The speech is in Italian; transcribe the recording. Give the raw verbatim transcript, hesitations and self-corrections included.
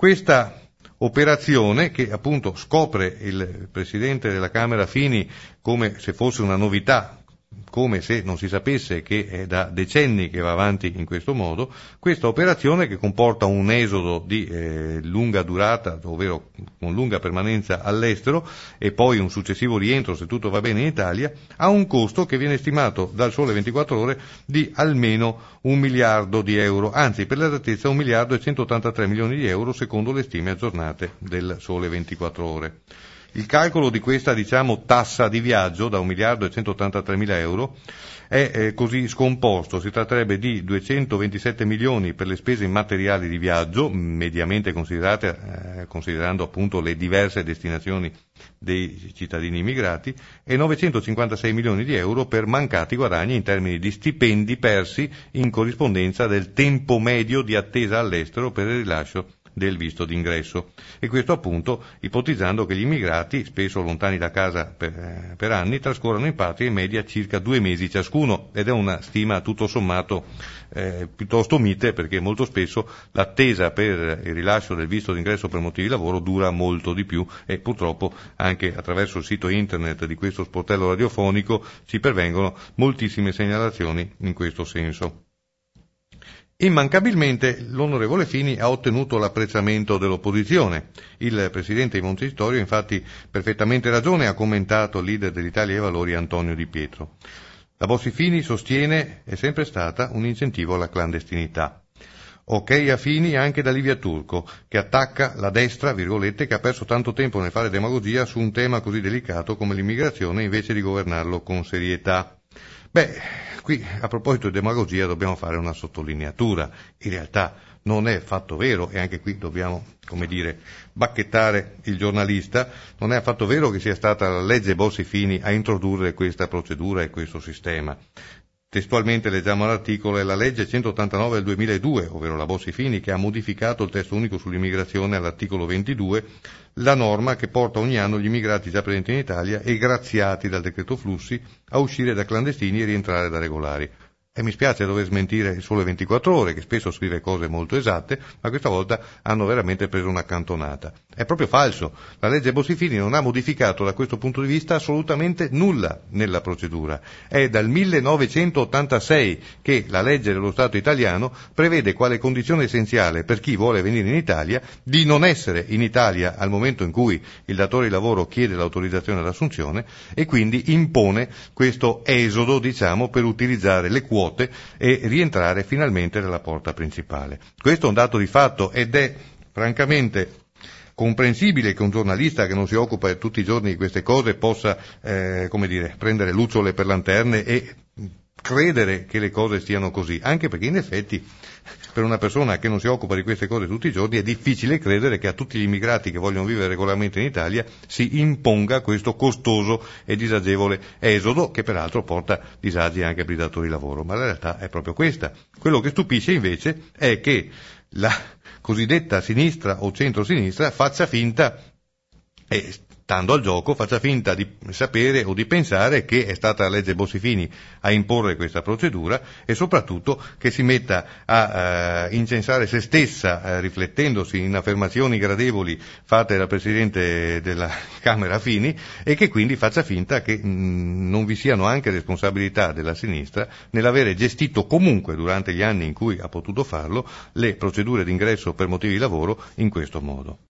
Questa operazione, che appunto scopre il Presidente della Camera Fini come se fosse una novità, come se non si sapesse che è da decenni che va avanti in questo modo, questa operazione che comporta un esodo di eh, lunga durata, ovvero con lunga permanenza all'estero, e poi un successivo rientro, se tutto va bene, in Italia, ha un costo che viene stimato dal Sole ventiquattro Ore di almeno un miliardo di euro, anzi per l'esattezza un miliardo e centottantatré milioni di euro secondo le stime aggiornate del Sole ventiquattro Ore. Il calcolo di questa, diciamo, tassa di viaggio da un miliardo e centottantatré mila euro è eh, così scomposto. Si tratterebbe di duecentoventisette milioni per le spese immateriali di viaggio, mediamente considerate, eh, considerando appunto le diverse destinazioni dei cittadini immigrati, e novecentocinquantasei milioni di euro per mancati guadagni in termini di stipendi persi in corrispondenza del tempo medio di attesa all'estero per il rilascio del visto d'ingresso, e questo appunto ipotizzando che gli immigrati, spesso lontani da casa per, eh, per anni, trascorrano in patria in media circa due mesi ciascuno, ed è una stima tutto sommato eh, piuttosto mite, perché molto spesso l'attesa per il rilascio del visto d'ingresso per motivi di lavoro dura molto di più, e purtroppo anche attraverso il sito internet di questo sportello radiofonico ci pervengono moltissime segnalazioni in questo senso. Immancabilmente l'onorevole Fini ha ottenuto l'apprezzamento dell'opposizione. Il presidente di Montecitorio infatti perfettamente ragione ha commentato il leader dell'Italia dei Valori Antonio Di Pietro. La Bossi-Fini sostiene è sempre stata un incentivo alla clandestinità. Ok a Fini anche da Livia Turco, che attacca la destra, virgolette, che ha perso tanto tempo nel fare demagogia su un tema così delicato come l'immigrazione invece di governarlo con serietà. Beh, qui a proposito di demagogia dobbiamo fare una sottolineatura. In realtà non è affatto vero, e anche qui dobbiamo, come dire, bacchettare il giornalista, non è affatto vero che sia stata la legge Bossi-Fini a introdurre questa procedura e questo sistema. Testualmente leggiamo l'articolo, è la legge centottantanove del duemiladue, ovvero la Bossi-Fini, che ha modificato il testo unico sull'immigrazione all'articolo ventidue, la norma che porta ogni anno gli immigrati già presenti in Italia e graziati dal decreto flussi a uscire da clandestini e rientrare da regolari. E mi spiace dover smentire il Sole ventiquattro Ore, che spesso scrive cose molto esatte, ma questa volta hanno veramente preso una cantonata. È proprio falso. La legge Bossi-Fini non ha modificato da questo punto di vista assolutamente nulla nella procedura. È dal millenovecentottantasei che la legge dello Stato italiano prevede quale condizione essenziale per chi vuole venire in Italia di non essere in Italia al momento in cui il datore di lavoro chiede l'autorizzazione all'assunzione, e quindi impone questo esodo, diciamo, per utilizzare le quote e rientrare finalmente nella porta principale. Questo è un dato di fatto, ed è francamente comprensibile che un giornalista che non si occupa tutti i giorni di queste cose possa, eh, come dire, prendere lucciole per lanterne e credere che le cose stiano così, anche perché in effetti per una persona che non si occupa di queste cose tutti i giorni è difficile credere che a tutti gli immigrati che vogliono vivere regolarmente in Italia si imponga questo costoso e disagevole esodo, che peraltro porta disagi anche per i datori di lavoro, ma la realtà è proprio questa. Quello che stupisce invece è che la cosiddetta sinistra o centrosinistra faccia finta, e stando al gioco, faccia finta di sapere o di pensare che è stata la legge Bossi-Fini a imporre questa procedura, e soprattutto che si metta a uh, incensare se stessa, uh, riflettendosi in affermazioni gradevoli fatte dal Presidente della Camera Fini, e che quindi faccia finta che mh, non vi siano anche responsabilità della sinistra nell'avere gestito comunque durante gli anni in cui ha potuto farlo le procedure d'ingresso per motivi di lavoro in questo modo.